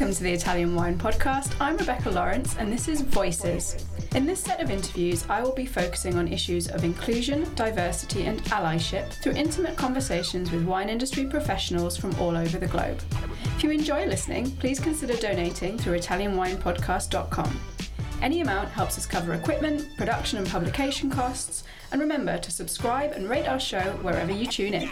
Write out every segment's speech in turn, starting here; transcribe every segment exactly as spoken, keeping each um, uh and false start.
Welcome to the Italian Wine Podcast. I'm Rebecca Lawrence and this is Voices. In this set of interviews, I will be focusing on issues of inclusion, diversity and allyship through intimate conversations with wine industry professionals from all over the globe. If you enjoy listening, please consider donating through italian wine podcast dot com. Any amount helps us cover equipment, production and publication costs, and remember to subscribe and rate our show wherever you tune in.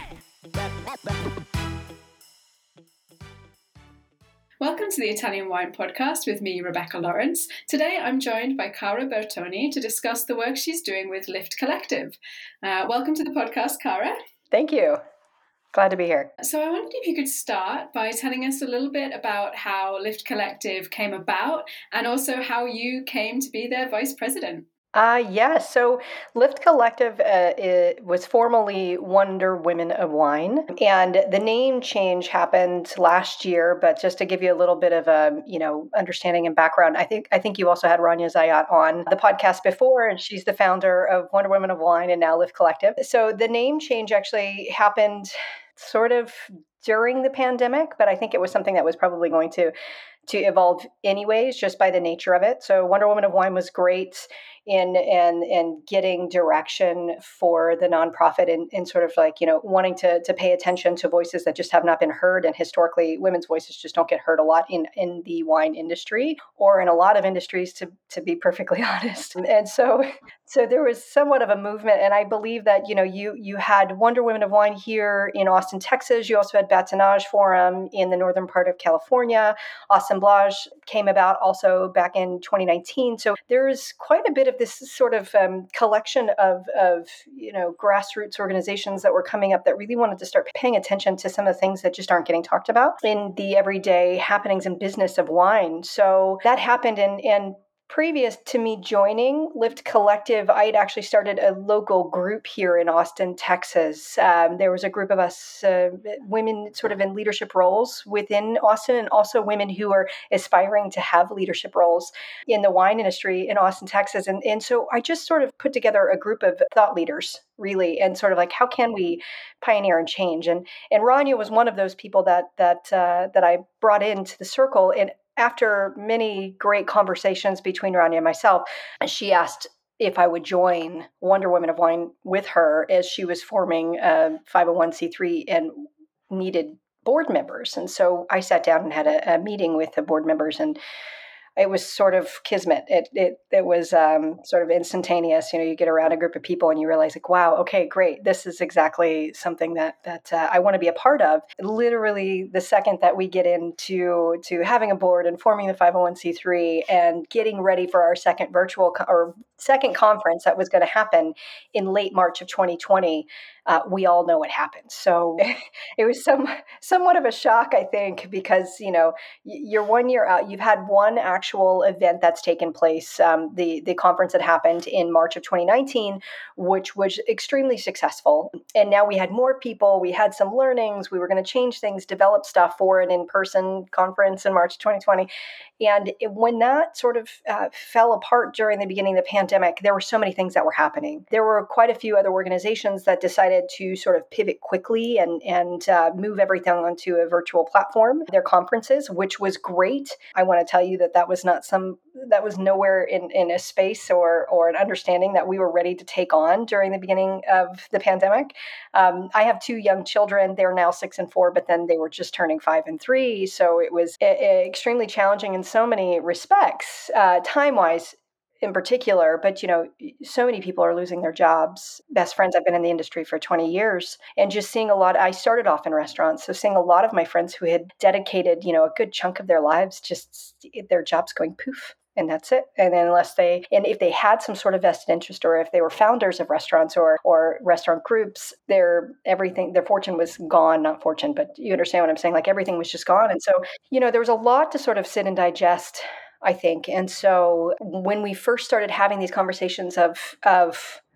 Welcome to the Italian Wine Podcast with me, Rebecca Lawrence. Today I'm joined by Cara Bertoni to discuss the work she's doing with Lift Collective. Uh, welcome to the podcast, Cara. Thank you. Glad to be here. So I wondered if you could start by telling us a little bit about how Lift Collective came about and also how you came to be their vice president. Uh, yeah, so Lift Collective uh, it was formerly Wonder Women of Wine, and the name change happened last year. But just to give you a little bit of a you know understanding and background, I think I think you also had Rania Zayat on the podcast before, and she's the founder of Wonder Women of Wine and now Lift Collective. So the name change actually happened sort of during the pandemic, but I think it was something that was probably going to to evolve anyways, just by the nature of it. So Wonder Woman of Wine was great in and and getting direction for the nonprofit and, and sort of like, you know, wanting to to pay attention to voices that just have not been heard. And historically, women's voices just don't get heard a lot in, in the wine industry or in a lot of industries, to to be perfectly honest. And so so there was somewhat of a movement. And I believe that, you know, you you had Wonder Women of Wine here in Austin, Texas. You also had Batonage Forum in the northern part of California. Assemblage came about also back in twenty nineteen. So there's quite a bit of this sort of um, collection of, of, you know, grassroots organizations that were coming up that really wanted to start paying attention to some of the things that just aren't getting talked about in the everyday happenings and business of wine. So that happened, and and previous to me joining Lift Collective, I had actually started a local group here in Austin, Texas. Um, there was a group of us, uh, women sort of in leadership roles within Austin, and also women who are aspiring to have leadership roles in the wine industry in Austin, Texas. And, and so I just sort of put together a group of thought leaders, really, and sort of like, how can we pioneer and change? And and Rania was one of those people that that uh, that I brought into the circle. And after many great conversations between Rania and myself, she asked if I would join Wonder Women of Wine with her as she was forming a five oh one c three and needed board members. And so I sat down and had a, a meeting with the board members, and it was sort of kismet. It it it was um, sort of instantaneous. You know, you get around a group of people and you realize, like, wow, okay, great. This is exactly something that that uh, I want to be a part of. Literally, the second that we get into to having a board and forming the five oh one c three and getting ready for our second virtual co- or second conference that was going to happen in late March of twenty twenty, uh, we all know what happened. So it was some somewhat of a shock, I think, because you know you're one year out. You've had one actual actual event that's taken place, um, the, the conference that happened in March of twenty nineteen, which was extremely successful. And now we had more people, we had some learnings, we were going to change things, develop stuff for an in-person conference in March of twenty twenty. And it, when that sort of uh, fell apart during the beginning of the pandemic, there were so many things that were happening. There were quite a few other organizations that decided to sort of pivot quickly and, and uh, move everything onto a virtual platform, their conferences, which was great. I want to tell you that that was not some, that was nowhere in, in a space or, or an understanding that we were ready to take on during the beginning of the pandemic. Um, I have two young children. They're now six and four, but then they were just turning five and three. So it was a, a extremely challenging in so many respects, uh, time-wise in particular. But, you know, so many people are losing their jobs. Best friends, I've been in the industry for twenty years, and just seeing a lot, I started off in restaurants. So seeing a lot of my friends who had dedicated, you know, a good chunk of their lives, just their jobs going poof. And that's it. And then unless they, and if they had some sort of vested interest, or if they were founders of restaurants or or restaurant groups, their everything, their fortune was gone, not fortune, but you understand what I'm saying? Like everything was just gone. And so, you know, there was a lot to sort of sit and digest, I think. And so when we first started having these conversations of, of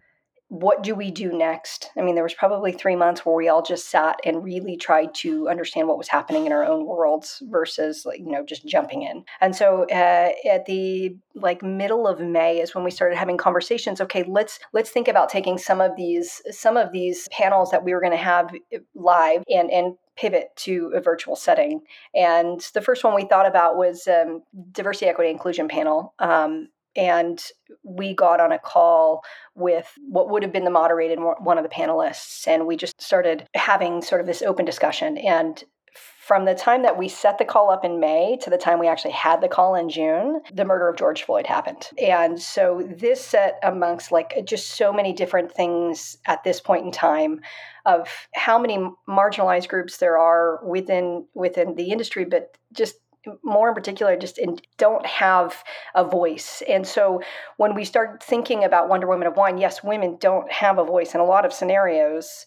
what do we do next? I mean, there was probably three months where we all just sat and really tried to understand what was happening in our own worlds versus, like, you know, just jumping in. And so uh, at the like middle of May is when we started having conversations. Okay, let's let's think about taking some of these some of these panels that we were going to have live and and pivot to a virtual setting. And the first one we thought about was um, diversity, equity, inclusion panel. Um, And we got on a call with what would have been the moderated one of the panelists. And we just started having sort of this open discussion. And from the time that we set the call up in May to the time we actually had the call in June, the murder of George Floyd happened. And so this set amongst like just so many different things at this point in time of how many marginalized groups there are within within the industry, but just more in particular, just in, don't have a voice. And so when we start thinking about Wonder Women of Wine, yes, women don't have a voice in a lot of scenarios,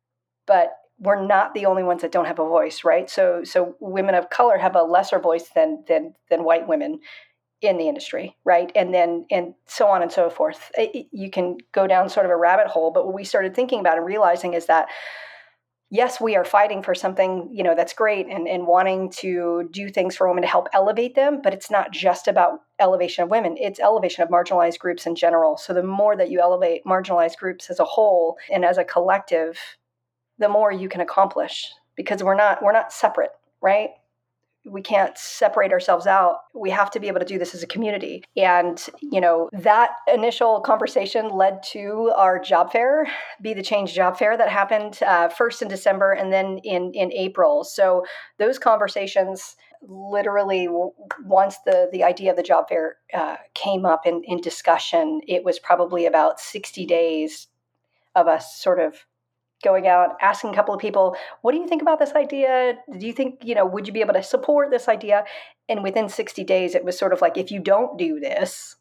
but we're not the only ones that don't have a voice, right? So so women of color have a lesser voice than than than white women in the industry, right? And then and so on and so forth. It, you can go down sort of a rabbit hole, but what we started thinking about and realizing is that yes, we are fighting for something, you know, that's great and, and wanting to do things for women to help elevate them, but it's not just about elevation of women, it's elevation of marginalized groups in general. So the more that you elevate marginalized groups as a whole and as a collective, the more you can accomplish, because we're not we're not separate, right? We can't separate ourselves out. We have to be able to do this as a community. And, you know, that initial conversation led to our job fair, Be the Change job fair that happened uh, first in December and then in, in April. So those conversations literally, once the, the idea of the job fair uh, came up in, in discussion, it was probably about sixty days of us sort of going out, asking a couple of people, what do you think about this idea? Do you think, you know, would you be able to support this idea? And within sixty days, it was sort of like, if you don't do this,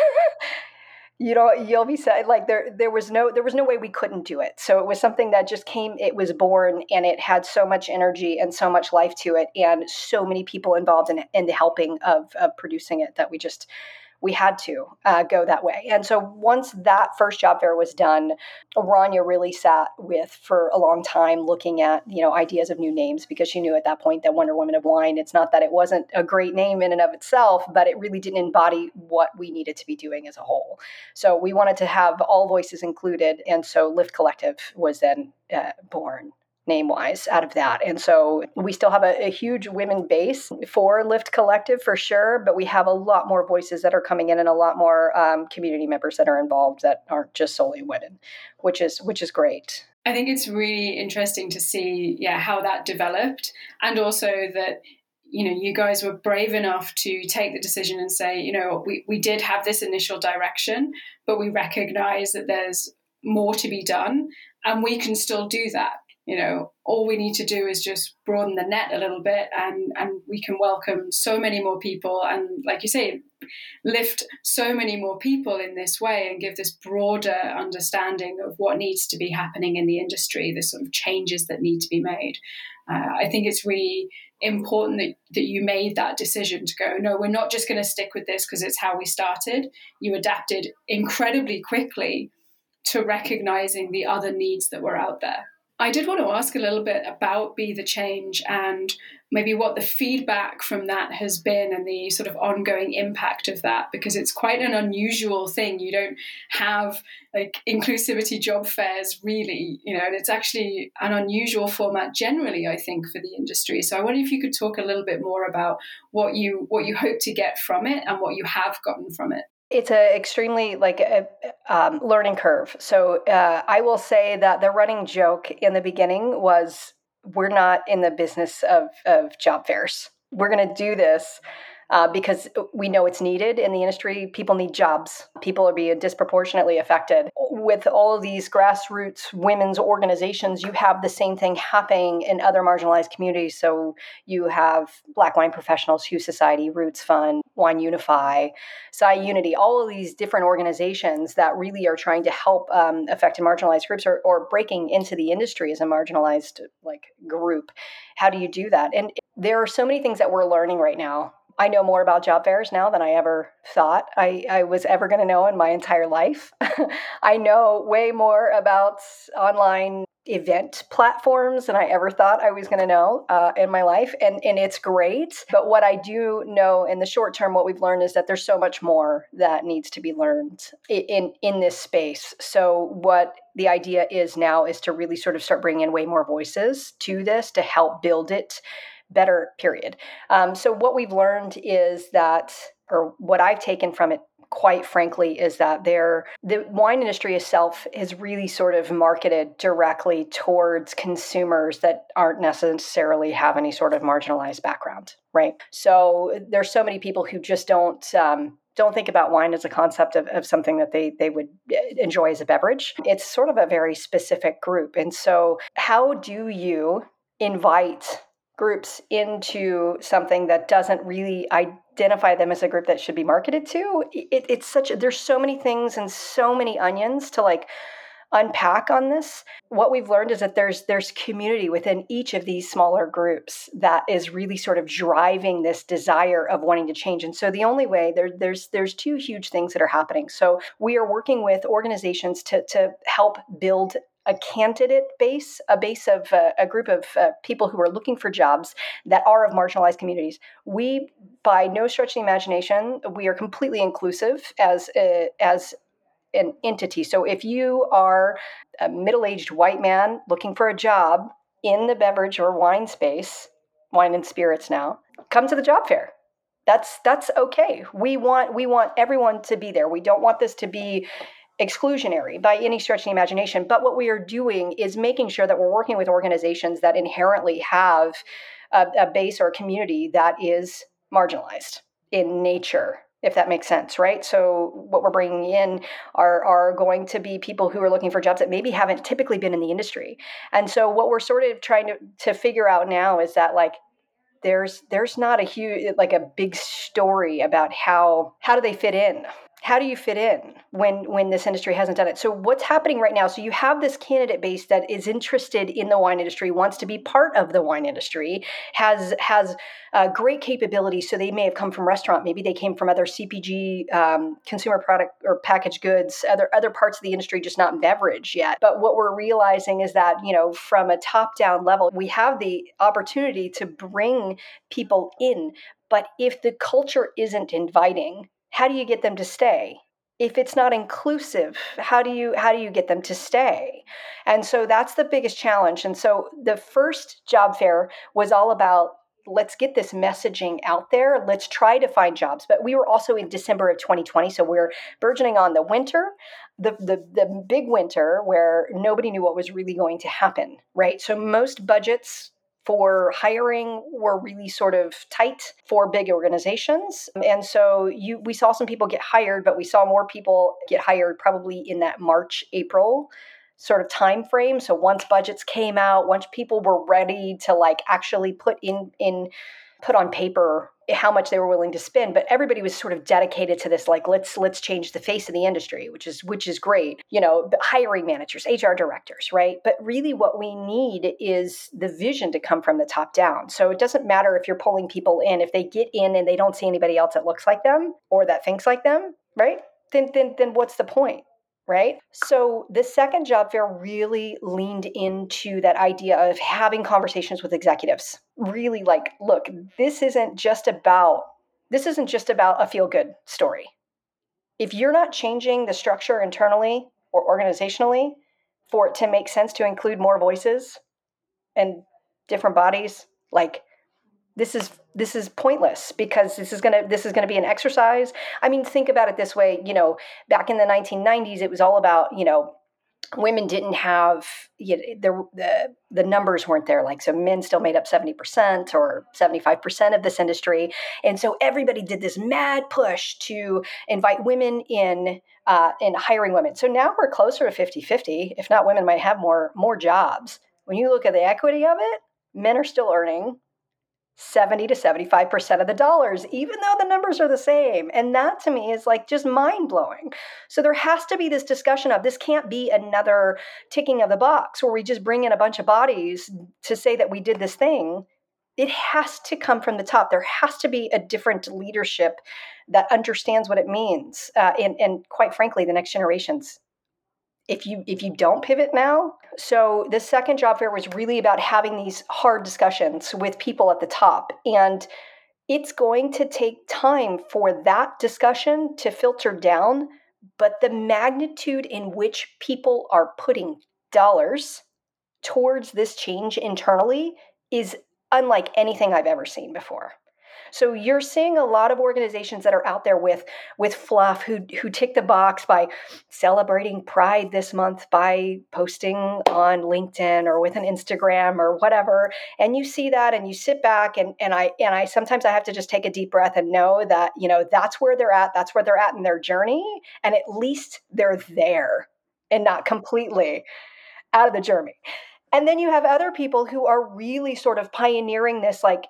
you know, you'll be sad. Like there, there was no, there was no way we couldn't do it. So it was something that just came, it was born, and it had so much energy and so much life to it, and so many people involved in, in the helping of, of producing it that we just, we had to uh, go that way. And so once that first job fair was done, Rania really sat with for a long time looking at, you know, ideas of new names, because she knew at that point that Wonder Women of Wine, it's not that it wasn't a great name in and of itself, but it really didn't embody what we needed to be doing as a whole. So we wanted to have all voices included. And so Lift Collective was then uh, born, name-wise, out of that. And so we still have a, a huge women base for Lift Collective for sure, but we have a lot more voices that are coming in and a lot more um, community members that are involved that aren't just solely women, which is which is great. I think it's really interesting to see, yeah, how that developed, and also that, you know, you guys were brave enough to take the decision and say, you know, we, we did have this initial direction, but we recognize that there's more to be done, and we can still do that. You know, all we need to do is just broaden the net a little bit, and, and we can welcome so many more people. And like you say, lift so many more people in this way and give this broader understanding of what needs to be happening in the industry, the sort of changes that need to be made. Uh, I think it's really important that, that you made that decision to go, no, we're not just going to stick with this because it's how we started. You adapted incredibly quickly to recognizing the other needs that were out there. I did want to ask a little bit about Be the Change and maybe what the feedback from that has been and the sort of ongoing impact of that, because it's quite an unusual thing. You don't have like inclusivity job fairs really, you know, and it's actually an unusual format generally, I think, for the industry. So I wonder if you could talk a little bit more about what you what you hope to get from it and what you have gotten from it. It's an extremely like a um, learning curve. So uh, I will say that the running joke in the beginning was, we're not in the business of, of job fairs. We're going to do this uh, because we know it's needed in the industry. People need jobs. People are being disproportionately affected. With all of these grassroots women's organizations, you have the same thing happening in other marginalized communities. So you have Black Wine Professionals, Hue Society, Roots Fund, Wine Unify, Psi Unity, all of these different organizations that really are trying to help um, affected marginalized groups or, or breaking into the industry as a marginalized like group. How do you do that? And there are so many things that we're learning right now I know more about job fairs now than I ever thought I, I was ever going to know in my entire life. I know way more about online event platforms than I ever thought I was going to know uh, in my life. And, and it's great. But what I do know in the short term, what we've learned is that there's so much more that needs to be learned in, in, in this space. So what the idea is now is to really sort of start bringing in way more voices to this to help build it better, period. Um, so what we've learned is that, or what I've taken from it, quite frankly, is that there, the wine industry itself is really sort of marketed directly towards consumers that aren't necessarily have any sort of marginalized background, right? So there's so many people who just don't um, don't think about wine as a concept of, of something that they they would enjoy as a beverage. It's sort of a very specific group. And so how do you invite groups into something that doesn't really identify them as a group that should be marketed to? It, it's such, there's so many things and so many onions to like unpack on this. What we've learned is that there's there's community within each of these smaller groups that is really sort of driving this desire of wanting to change. And so the only way there, there's there's two huge things that are happening. So we are working with organizations to to help build a candidate base, a base of uh, a group of uh, people who are looking for jobs that are of marginalized communities. We, by no stretch of the imagination, we are completely inclusive as a, as an entity. So if you are a middle-aged white man looking for a job in the beverage or wine space, wine and spirits now, come to the job fair. That's that's okay. We want we want everyone to be there. We don't want this to be exclusionary by any stretch of the imagination. But what we are doing is making sure that we're working with organizations that inherently have a, a base or a community that is marginalized in nature, if that makes sense, right? So what we're bringing in are, are going to be people who are looking for jobs that maybe haven't typically been in the industry. And so what we're sort of trying to, to figure out now is that like, there's there's not a huge, like a big story about how how do they fit in? How do you fit in when when this industry hasn't done it? So what's happening right now? So you have this candidate base that is interested in the wine industry, wants to be part of the wine industry, has has uh, great capability. So they may have come from restaurant, maybe they came from other C P G, um, consumer product or packaged goods, other other parts of the industry, just not beverage yet. But what we're realizing is that, you know, from a top down level, we have the opportunity to bring people in. But if the culture isn't inviting, how do you get them to stay? If it's not inclusive, how do you how do you get them to stay? And so that's the biggest challenge. And so the first job fair was all about, let's get this messaging out there. Let's try to find jobs. But we were also in December of twenty twenty, so we're burgeoning on the winter, the the the big winter where nobody knew what was really going to happen, right? So most budgets for hiring were really sort of tight for big organizations. And so you we saw some people get hired, but we saw more people get hired probably in that March, April sort of time frame. So once budgets came out, once people were ready to like actually put in in put on paper how much they were willing to spend, but everybody was sort of dedicated to this, like, let's let's change the face of the industry, which is which is great, you know, hiring managers, H R directors, right? But really what we need is the vision to come from the top down. So it doesn't matter if you're pulling people in, if they get in and they don't see anybody else that looks like them or that thinks like them, right? Then then then what's the point? Right? So the second job fair really leaned into that idea of having conversations with executives. Really like, look, this isn't just about, this isn't just about a feel-good story. If you're not changing the structure internally or organizationally for it to make sense to include more voices and different bodies, like this is this is pointless, because this is gonna this is gonna be an exercise. I mean, think about it this way. You know, back in the nineteen nineties, it was all about, you know, women didn't have, you know, the, the the numbers weren't there. Like, so men still made up seventy percent or seventy-five percent of this industry, and so everybody did this mad push to invite women in uh, in hiring women. So now we're closer to fifty-fifty. If not, women might have more more jobs. When you look at the equity of it, men are still earning seventy to seventy-five percent of the dollars, even though the numbers are the same. And that to me is like just mind blowing. So there has to be this discussion of, this can't be another ticking of the box where we just bring in a bunch of bodies to say that we did this thing. it has to come from the top. There has to be a different leadership that understands what it means. Uh, and, and quite frankly, the next generations, if you if you don't pivot now. So the second job fair was really about having these hard discussions with people at the top. And it's going to take time for that discussion to filter down. But the magnitude in which people are putting dollars towards this change internally is unlike anything I've ever seen before. So you're seeing a lot of organizations that are out there with, with fluff who, who tick the box by celebrating Pride this month by posting on LinkedIn or with an Instagram or whatever. And you see that and you sit back and, and I and I sometimes I have to just take a deep breath and know that, you know, that's where they're at. That's where they're at in their journey. And at least they're there and not completely out of the journey. And then you have other people who are really sort of pioneering this like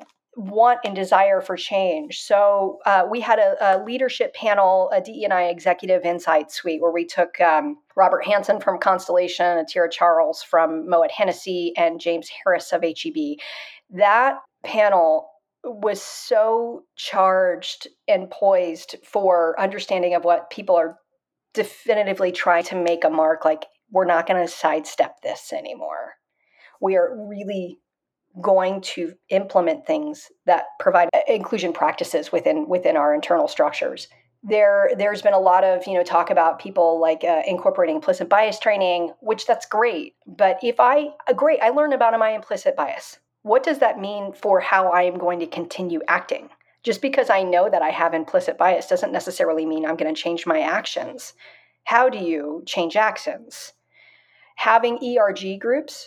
want and desire for change. So uh, we had a, a leadership panel, a D E and I executive insight suite, where we took um, Robert Hansen from Constellation, Atira Charles from Moet Hennessy, and James Harris of H E B. That panel was so charged and poised for understanding of what people are definitively trying to make a mark. Like, we're not going to sidestep this anymore. We are really going to implement things that provide inclusion practices within within our internal structures. There, there's been a lot of, you know, talk about people like uh, incorporating implicit bias training, which that's great. But if I, uh, great, I learned about my implicit bias. What does that mean for how I am going to continue acting? Just because I know that I have implicit bias doesn't necessarily mean I'm going to change my actions. How do you change actions? Having E R G groups,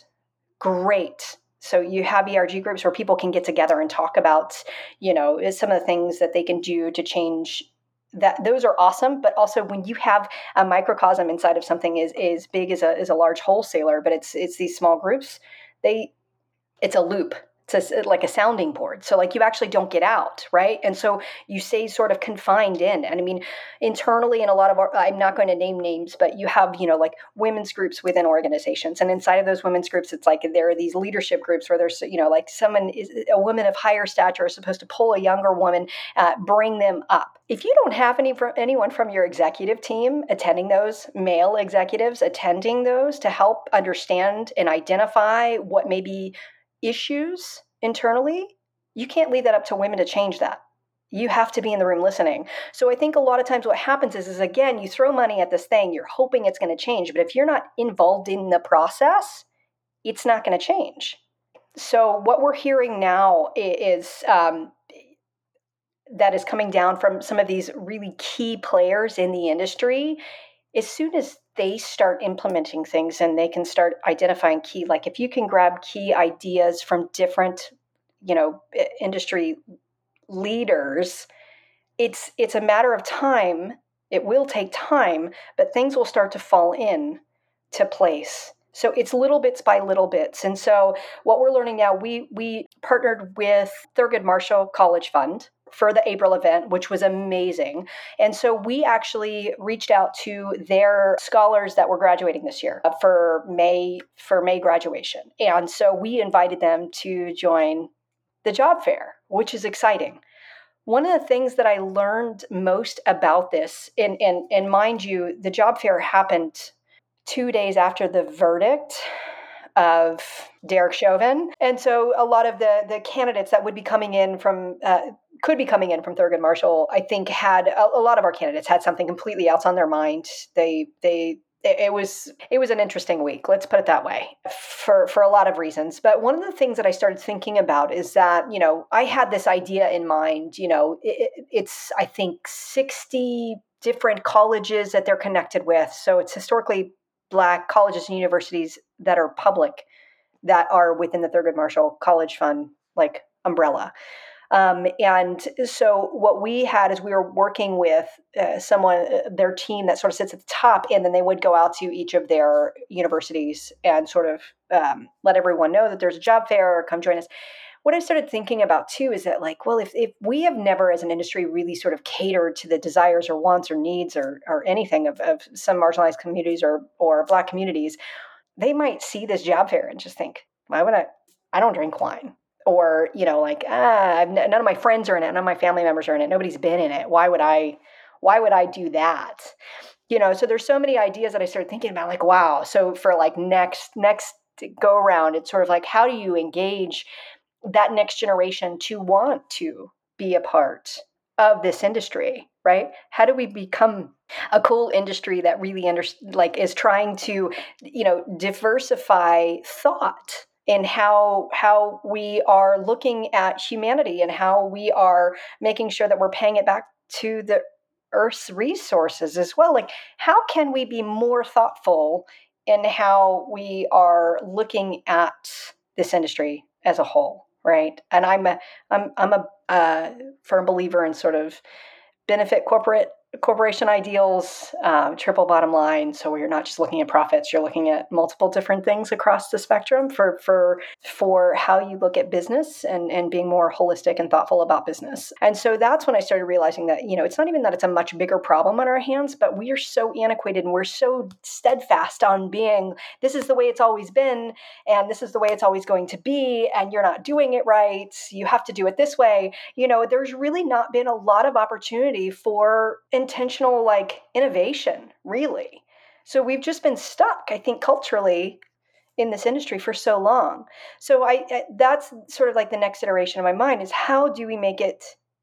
great. So you have E R G groups where people can get together and talk about, you know, some of the things that they can do to change that. Those are awesome. But also when you have a microcosm inside of something is as big as a, as a large wholesaler, but it's, it's these small groups, they, it's a loop. It's a, like a sounding board. So like you actually don't get out, right? And so you stay sort of confined in. And I mean, internally in a lot of our, I'm not going to name names, but you have, you know, like women's groups within organizations. And inside of those women's groups, it's like there are these leadership groups where there's, you know, like someone is a woman of higher stature is supposed to pull a younger woman, uh, bring them up. If you don't have any anyone from your executive team attending those, male executives attending those to help understand and identify what may be issues internally, you can't leave that up to women to change that. You have to be in the room listening. So I think a lot of times what happens is, is again, you throw money at this thing, you're hoping it's going to change. But if you're not involved in the process, it's not going to change. So what we're hearing now is um, that is coming down from some of these really key players in the industry. As soon as they start implementing things and they can start identifying key, like if you can grab key ideas from different, you know, industry leaders, it's it's a matter of time. It will take time, but things will start to fall in to place. So it's little bits by little bits. And so what we're learning now, we we partnered with Thurgood Marshall College Fund for the April event, which was amazing. And so we actually reached out to their scholars that were graduating this year for May for May graduation. And so we invited them to join the job fair, which is exciting. One of the things that I learned most about this, and, and, and mind you, the job fair happened two days after the verdict of Derek Chauvin. And so a lot of the, the candidates that would be coming in from, uh, could be coming in from Thurgood Marshall, I think had, a, a lot of our candidates had something completely else on their mind. They, they, it was, it was an interesting week. Let's put it that way for, for a lot of reasons. But one of the things that I started thinking about is that, you know, I had this idea in mind, you know, it, it's, I think sixty different colleges that they're connected with. So it's historically Black colleges and universities that are public that are within the Thurgood Marshall College Fund, like umbrella. Um, and so what we had is we were working with uh, someone, uh, their team that sort of sits at the top, and then they would go out to each of their universities and sort of um, let everyone know that there's a job fair or come join us. What I started thinking about too is that, like, well, if, if we have never as an industry really sort of catered to the desires or wants or needs or, or anything of, of some marginalized communities or, or Black communities, they might see this job fair and just think, why would I, I don't drink wine. or, you know, like, ah, none of my friends are in it. None of my family members are in it. Nobody's been in it. Why would I, why would I do that? You know, so there's so many ideas that I started thinking about, like, wow. So for like next, next go around, it's sort of like, how do you engage that next generation to want to be a part of this industry, right? How do we become a cool industry that really under, like is trying to, you know, diversify thought in how how we are looking at humanity and how we are making sure that we're paying it back to the Earth's resources as well. Like, how can we be more thoughtful in how we are looking at this industry as a whole? Right. And I'm a, I'm, I'm a uh, firm believer in sort of benefit corporate corporation ideals, um, triple bottom line. So you're not just looking at profits, you're looking at multiple different things across the spectrum for for for how you look at business and, and being more holistic and thoughtful about business. And so that's when I started realizing that, you know, it's not even that it's a much bigger problem on our hands, but we are so antiquated and we're so steadfast on being, this is the way it's always been, and this is the way it's always going to be, and you're not doing it right. You have to do it this way. You know, there's really not been a lot of opportunity for intentional like innovation, really. So we've just been stuck, I think, culturally in this industry for so long. So I, I that's sort of like the next iteration of my mind is, how do we make it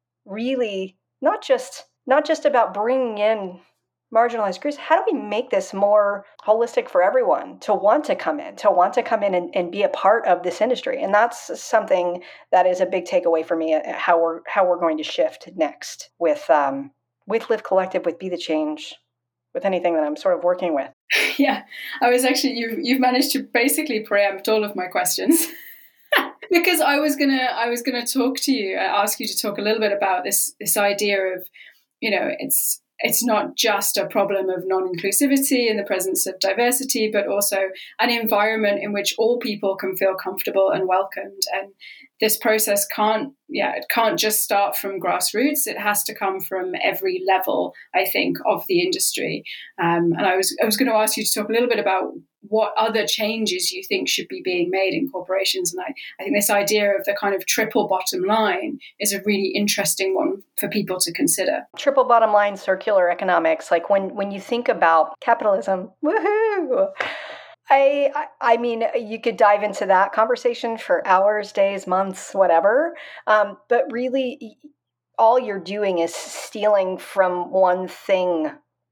really not just not just about bringing in marginalized groups? How do we make this more holistic for everyone to want to come in, to want to come in and, and be a part of this industry? And that's something that is a big takeaway for me, how we're how we're going to shift next with um, with Lift Collective, with Be the Change, with anything that I'm sort of working with. Yeah, I was actually, you've, you've managed to basically preempt all of my questions. Because I was gonna, I was gonna talk to you, ask you to talk a little bit about this, this idea of, you know, it's it's not just a problem of non-inclusivity in the presence of diversity, but also an environment in which all people can feel comfortable and welcomed. And this process can't, yeah, it can't just start from grassroots. It has to come from every level, I think, of the industry. Um, and I was, I was going to ask you to talk a little bit about what other changes you think should be being made in corporations. And I, I think this idea of the kind of triple bottom line is a really interesting one for people to consider. Triple bottom line, circular economics. Like when, when you think about capitalism, woohoo! I, I I mean, you could dive into that conversation for hours, days, months, whatever. Um, but really, all you're doing is stealing from one thing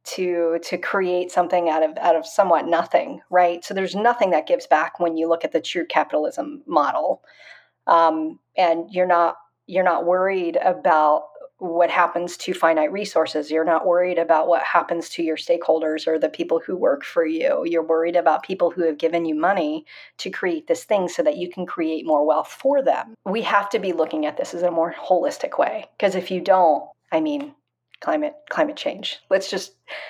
to to create something out of out of somewhat nothing, right? So there's nothing that gives back when you look at the true capitalism model, um, and you're not you're not worried about what happens to finite resources. You're not worried about what happens to your stakeholders or the people who work for you. You're worried about people who have given you money to create this thing so that you can create more wealth for them. We have to be looking at this as a more holistic way, because if you don't, I mean, climate climate change. Let's just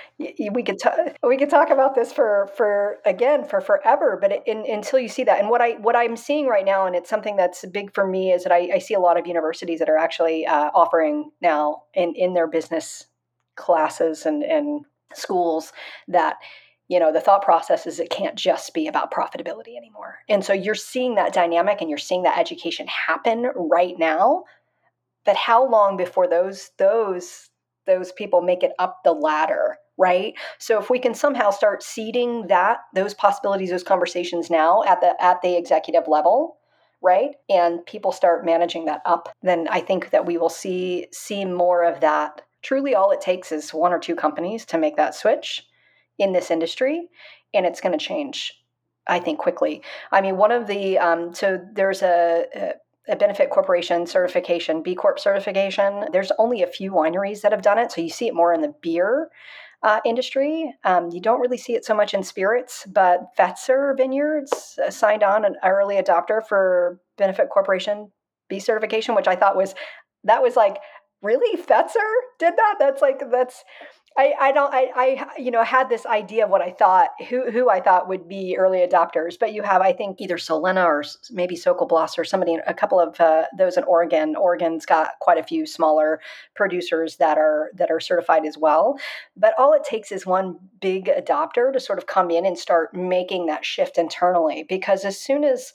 we could t- we could talk about this for for again for forever, but it, in, until you see that, and what I what I'm seeing right now, and it's something that's big for me, is that I, I see a lot of universities that are actually uh, offering now in in their business classes and and schools that, you know, the thought process is it can't just be about profitability anymore. And so you're seeing that dynamic and you're seeing that education happen right now. But how long before those those those people make it up the ladder, right? So if we can somehow start seeding that, those possibilities, those conversations now at the at the executive level, right? And people start managing that up, then I think that we will see see more of that. Truly all it takes is one or two companies to make that switch in this industry, and it's going to change, I think, quickly. I mean, one of the, um, so there's a, a a benefit corporation certification, B Corp certification. There's only a few wineries that have done it. So you see it more in the beer uh, industry. Um, you don't really see it so much in spirits, but Fetzer Vineyards uh, signed on an early adopter for benefit corporation B certification, which I thought was, that was like, really? Fetzer did that? That's like, that's, I, I don't, I, I, you know, had this idea of what I thought, who, who I thought would be early adopters, but you have, I think, either Solena or maybe Sokol Bloss or somebody, a couple of uh, those in Oregon. Oregon's got quite a few smaller producers that are, that are certified as well. But all it takes is one big adopter to sort of come in and start making that shift internally, because as soon as,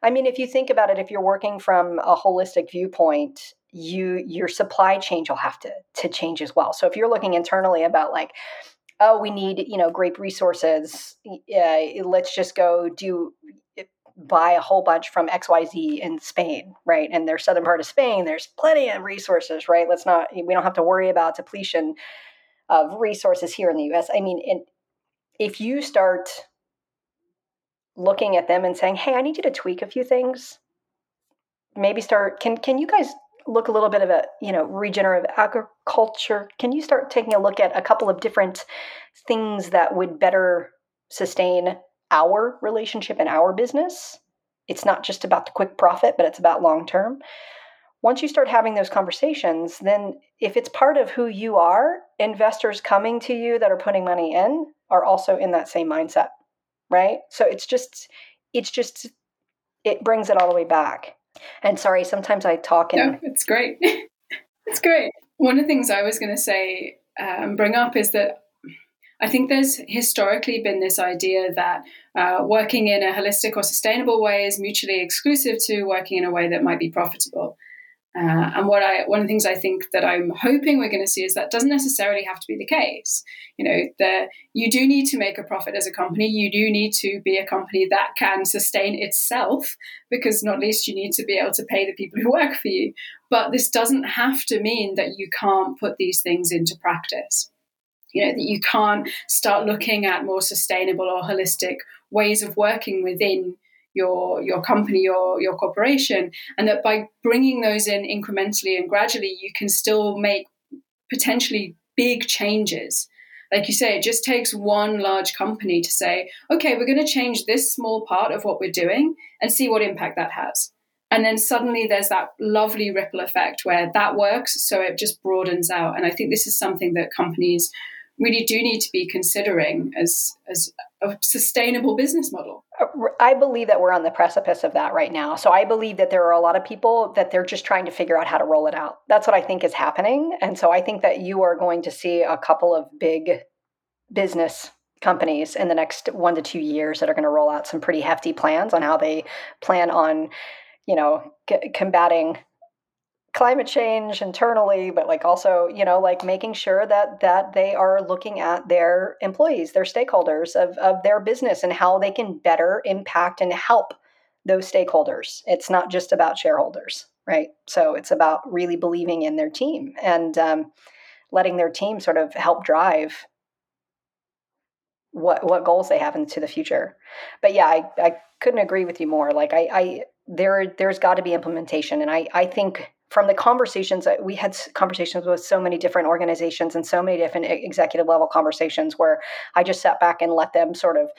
I mean, if you think about it, if you're working from a holistic viewpoint, you your supply chain will have to to change as well. So if you're looking internally about like, oh, we need, you know, grape resources, uh, let's just go do buy a whole bunch from X Y Z in Spain, right? And their southern part of Spain, there's plenty of resources, right? Let's not, we don't have to worry about depletion of resources here in the U S. I mean, and if you start looking at them and saying, hey, I need you to tweak a few things, maybe start, can can you guys look a little bit of a, you know, regenerative agriculture? Can you start taking a look at a couple of different things that would better sustain our relationship and our business? It's not just about the quick profit, but it's about long term. Once you start having those conversations, then if it's part of who you are, investors coming to you that are putting money in are also in that same mindset, right? So it's just, it's just, it brings it all the way back. And sorry, sometimes I talk in... No, it's great. It's great. One of the things I was going to say and um, bring up is that I think there's historically been this idea that uh, working in a holistic or sustainable way is mutually exclusive to working in a way that might be profitable. Uh, and what I, one of the things I think that I'm hoping we're going to see is that doesn't necessarily have to be the case. You know, the, you do need to make a profit as a company. You do need to be a company that can sustain itself, because not least you need to be able to pay the people who work for you. But this doesn't have to mean that you can't put these things into practice. You know, that you can't start looking at more sustainable or holistic ways of working within your your company, your your corporation, and that by bringing those in incrementally and gradually, you can still make potentially big changes. Like you say, it just takes one large company to say, okay, we're going to change this small part of what we're doing and see what impact that has. And then suddenly there's that lovely ripple effect where that works, so it just broadens out. And I think this is something that companies really do need to be considering as as a sustainable business model. I believe that we're on the precipice of that right now. So I believe that there are a lot of people that they're just trying to figure out how to roll it out. That's what I think is happening. And so I think that you are going to see a couple of big business companies in the next one to two years that are going to roll out some pretty hefty plans on how they plan on, you know, c- combating climate change internally, but like also, you know, like making sure that that they are looking at their employees, their stakeholders of, of their business, and how they can better impact and help those stakeholders. It's not just about shareholders, right? So it's about really believing in their team and um, letting their team sort of help drive what what goals they have into the future. But yeah, I, I couldn't agree with you more. Like I, I there there's got to be implementation, and I I think. From the conversations that we had conversations with so many different organizations and so many different executive level conversations where I just sat back and let them sort of,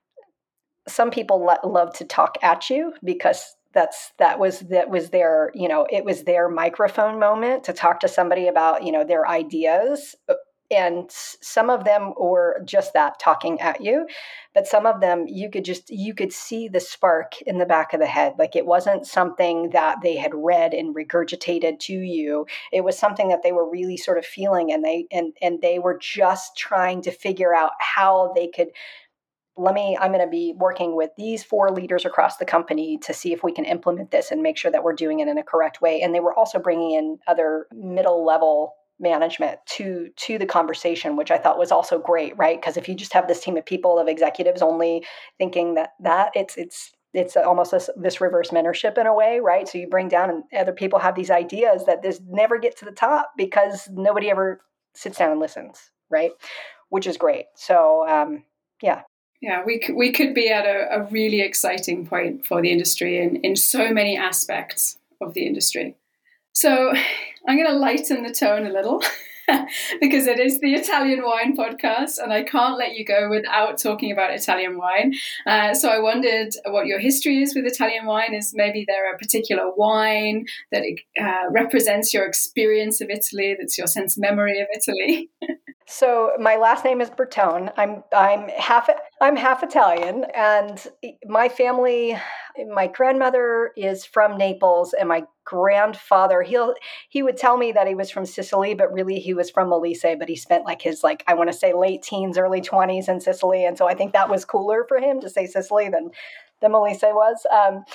some people let, love to talk at you because that's, that was, that was their, you know, it was their microphone moment to talk to somebody about, you know, their ideas. And some of them were just that, talking at you. But some of them, you could just, you could see the spark in the back of the head. Like it wasn't something that they had read and regurgitated to you. It was something that they were really sort of feeling, and they, and, and they were just trying to figure out how they could, let me, I'm going to be working with these four leaders across the company to see if we can implement this and make sure that we're doing it in a correct way. And they were also bringing in other middle level management to to the conversation, which I thought was also great, right? Because if you just have this team of people, of executives only thinking that that it's it's it's almost this, this reverse mentorship in a way, right? So you bring down, and other people have these ideas that this never get to the top because nobody ever sits down and listens, right? Which is great. So um, yeah. Yeah, we could, we could be at a, a really exciting point for the industry in, in so many aspects of the industry. So I'm going to lighten the tone a little because it is the Italian Wine Podcast, and I can't let you go without talking about Italian wine. Uh, so I wondered what your history is with Italian wine. Is maybe there a particular wine that uh, represents your experience of Italy, that's your sense memory of Italy? So my last name is Bertone. I'm I'm half I'm half Italian, and my family, my grandmother is from Naples, and my grandfather, he'll he would tell me that he was from Sicily, but really he was from Molise. But he spent like his like I want to say late teens, early twenties in Sicily, and so I think that was cooler for him to say Sicily than than Molise was. Um,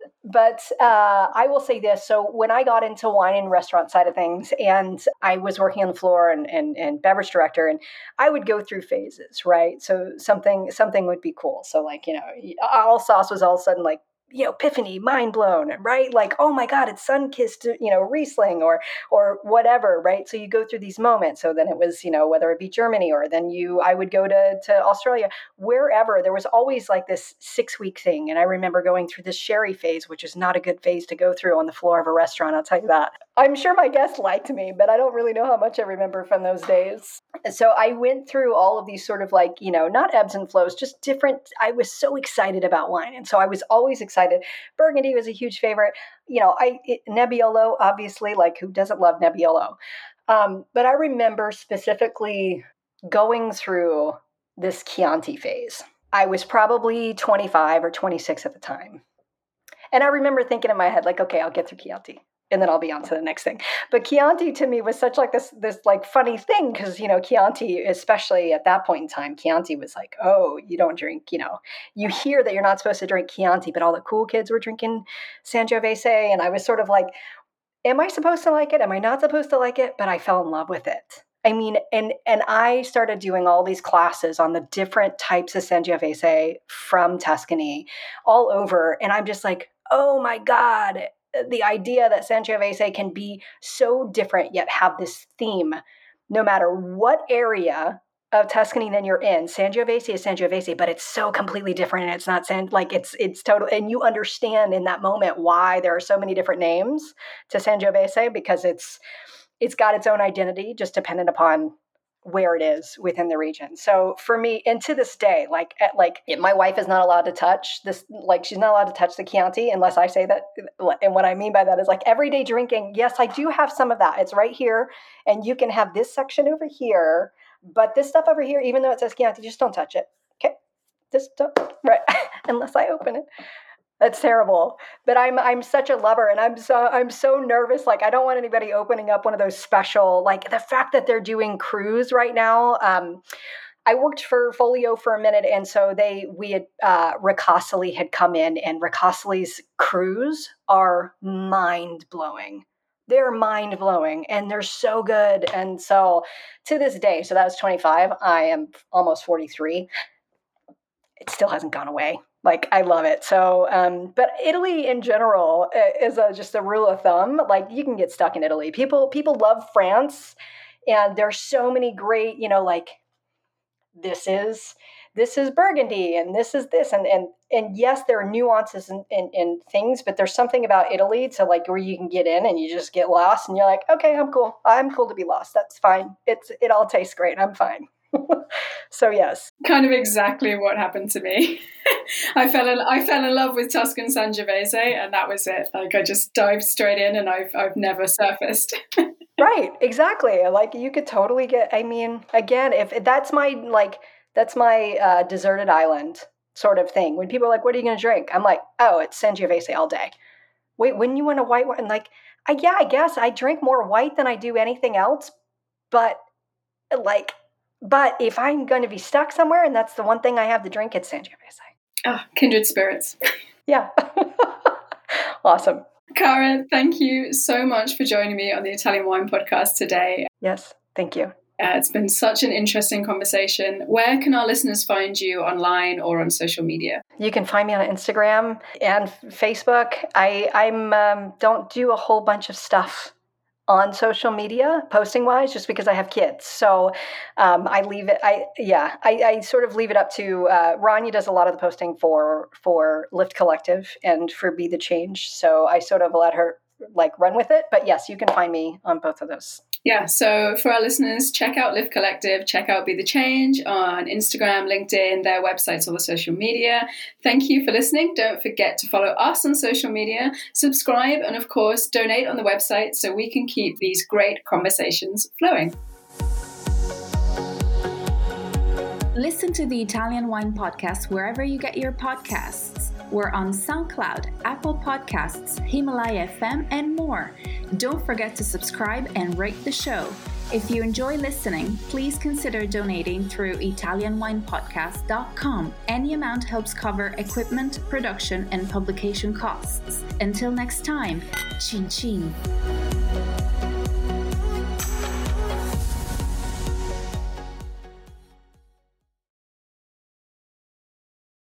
but uh, I will say this. So when I got into wine and restaurant side of things, and I was working on the floor and, and, and beverage director, and I would go through phases, right? So something something would be cool. So like, you know, all sauce was all of a sudden like, you know, epiphany, mind blown, right? Like, oh my God, it's sun-kissed, you know, Riesling or or whatever, right? So you go through these moments. So then it was, you know, whether it be Germany or then you, I would go to, to Australia, wherever. There was always like this six-week thing. And I remember going through this sherry phase, which is not a good phase to go through on the floor of a restaurant, I'll tell you that. I'm sure my guests liked me, but I don't really know how much I remember from those days. So I went through all of these sort of like, you know, not ebbs and flows, just different. I was so excited about wine. And so I was always excited. Burgundy was a huge favorite. You know, I it, Nebbiolo, obviously, like who doesn't love Nebbiolo? Um, but I remember specifically going through this Chianti phase. I was probably twenty-five or twenty-six at the time. And I remember thinking in my head, like, okay, I'll get through Chianti. And then I'll be on to the next thing. But Chianti to me was such like this, this like funny thing because, you know, Chianti, especially at that point in time, Chianti was like, oh, you don't drink, you know, you hear that you're not supposed to drink Chianti, but all the cool kids were drinking Sangiovese. And I was sort of like, am I supposed to like it? Am I not supposed to like it? But I fell in love with it. I mean, and and I started doing all these classes on the different types of Sangiovese from Tuscany all over. And I'm just like, oh my God, the idea that Sangiovese can be so different yet have this theme, no matter what area of Tuscany then you're in. Sangiovese is Sangiovese, but it's so completely different, and it's not San like it's it's total. And you understand in that moment why there are so many different names to Sangiovese because it's it's got its own identity, just dependent upon where it is within the region. So for me, and to this day, like, at, like my wife is not allowed to touch this, like she's not allowed to touch the Chianti unless I say that. And what I mean by that is like everyday drinking. Yes, I do have some of that. It's right here. And you can have this section over here, but this stuff over here, even though it says Chianti, just don't touch it. Okay. Just don't, right. Unless I open it. That's terrible. But I'm I'm such a lover, and I'm so I'm so nervous. Like I don't want anybody opening up one of those special, like the fact that they're doing cruise right now. Um, I worked for Folio for a minute, and so they we had uh, Ricasoli had come in, and Ricasoli's cruise are mind blowing. They're mind blowing, and they're so good. And so to this day, so that was twenty-five. I am almost forty-three. It still hasn't gone away. Like, I love it. So, um, but Italy in general is a, just a rule of thumb. Like, you can get stuck in Italy. People, people love France, and there's so many great, you know, like this is, this is Burgundy, and this is this, and and and yes, there are nuances and in, in, in things, but there's something about Italy to like where you can get in and you just get lost, and you're like, okay, I'm cool. I'm cool to be lost. That's fine. It's it all tastes great. I'm fine. So yes, kind of exactly what happened to me. I fell in I fell in love with Tuscan Sangiovese, and that was it. Like I just dived straight in, and I've I've never surfaced. Right, exactly. Like you could totally get. I mean, again, if, if that's my like that's my uh, deserted island sort of thing. When people are like, "What are you going to drink?" I'm like, "Oh, it's Sangiovese all day." Wait, wouldn't you want a white one? Like, I, yeah, I guess I drink more white than I do anything else, but like. But if I'm going to be stuck somewhere and that's the one thing I have to drink, it's Sangiovese. Ah, oh, kindred spirits. Yeah. Awesome. Cara, thank you so much for joining me on the Italian Wine Podcast today. Yes, thank you. Uh, it's been such an interesting conversation. Where can our listeners find you online or on social media? You can find me on Instagram and Facebook. I I'm um, don't do a whole bunch of stuff on social media, posting wise, just because I have kids. So um, I leave it, I, yeah, I, I sort of leave it up to, uh, Rania does a lot of the posting for, for Lift Collective and for Be the Change. So I sort of let her like run with it, but yes, you can find me on both of those. Yeah. So for our listeners, check out Lift Collective, check out Be the Change on Instagram, LinkedIn, their websites, all the social media. Thank you for listening. Don't forget to follow us on social media, subscribe, and of course, donate on the website so we can keep these great conversations flowing. Listen to the Italian Wine Podcast wherever you get your podcasts. We're on SoundCloud, Apple Podcasts, Himalaya F M, and more. Don't forget to subscribe and rate the show. If you enjoy listening, please consider donating through Italian Wine Podcast dot com. Any amount helps cover equipment, production, and publication costs. Until next time, chin chin.